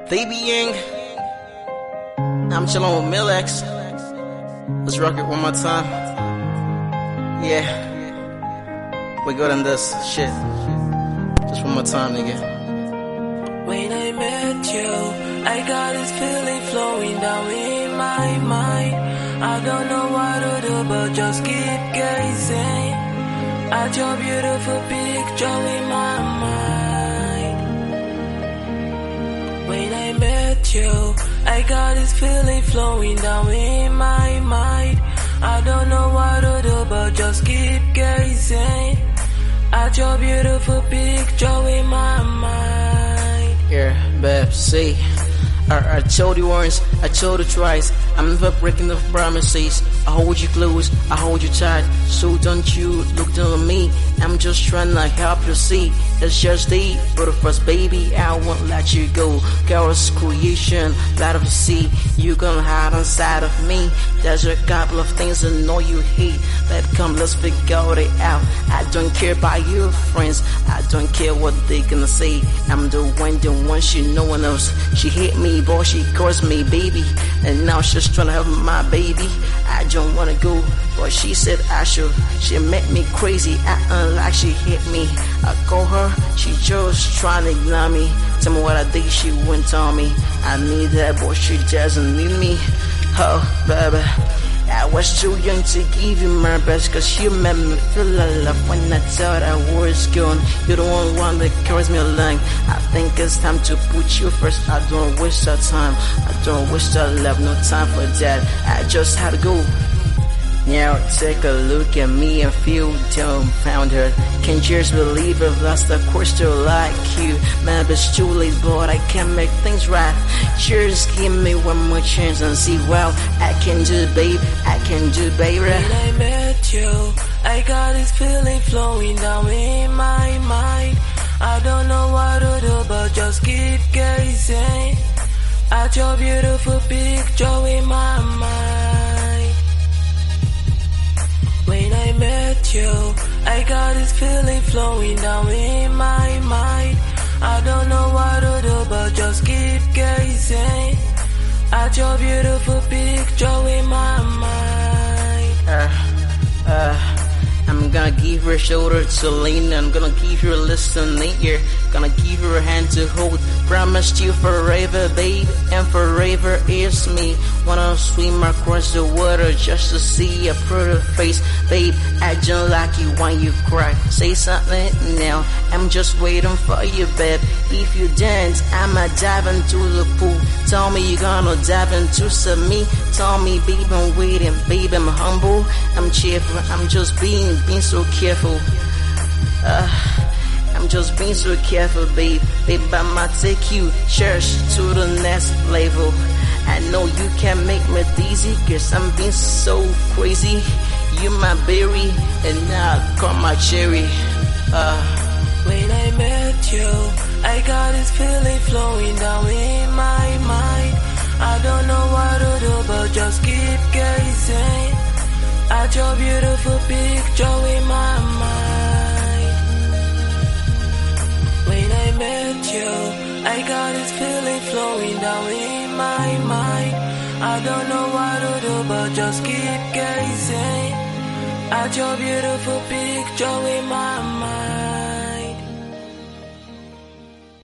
Baby Yang, I'm chillin' with Millex. Let's rock it one more time. Yeah, we good on this shit. Just one more time, nigga. When I met you, I got this feeling flowing down in my mind. I don't know what to do, but just keep gazing at your beautiful picture in my mind. When I met you, I got this feeling flowing down in my mind. I don't know what to do, but just keep gazing at your beautiful picture in my mind. Yeah, babe, see, I told you once, I told you twice, I'm never breaking the promises. I hold you close, I hold you tight, so don't you look down on me. I'm just trying to help you see, it's just the first baby, I won't let you go. Girl's creation, light of the sea, you gonna hide inside of me. There's a couple of things I know you hate, but come let's figure it out. I don't care about your friends, I don't care what they gonna say. I'm the one she no one else. She hate me, boy, she calls me baby, and now she's trying to have my baby. I don't wanna go, but she said I should. She made me crazy, acting like she hit me. I call her, she just trying to ignore me. Tell me what I did, she wouldn't tell me. I need that, but she doesn't need me. Oh, baby, I was too young to give you my best, cause you made me feel alive when I thought I was gone. You're the only one that carries me along. I think it's time to put you first. I don't waste our time, I don't waste our love, no time for that. I just had to go. Now take a look at me and feel dumbfounded. Can't just believe I've lost a course to like you. Man, it's too late, but I can make things right. Just give me one more chance and see what I can do, babe. I can do, baby. When I met you, I got this feeling flowing down in my mind. I don't know what to do, but just keep gazing at your beautiful picture in my mind. When I met you, I got this feeling flowing down in my mind. I don't know what to do, but just keep gazing at your beautiful picture in my mind. I'm gonna give her a shoulder to lean, I'm gonna give her a listening ear, gonna give her a hand to hold. Promised you forever, babe, and forever is me. Wanna swim across the water just to see a pretty face, babe. I don't like you when you cry. Say something now, I'm just waiting for you, babe. If you dance, I'ma dive into the pool. Tell me you're gonna dive into some me. Tell me, babe, I'm waiting, babe, I'm humble, I'm cheerful, I'm just being so careful. I'm just being so careful, babe. Babe, I'ma take you church to the next level. I know you can make me dizzy, cause I'm being so crazy. You my berry, and now I call my cherry. When I met you, I got this feeling flowing down in my mind. I don't know what to do, but just keep gazing at your beautiful picture in my mind. When I met you, I got this feeling flowing down in my mind. I don't know what to do, but just keep gazing at your beautiful picture in my mind.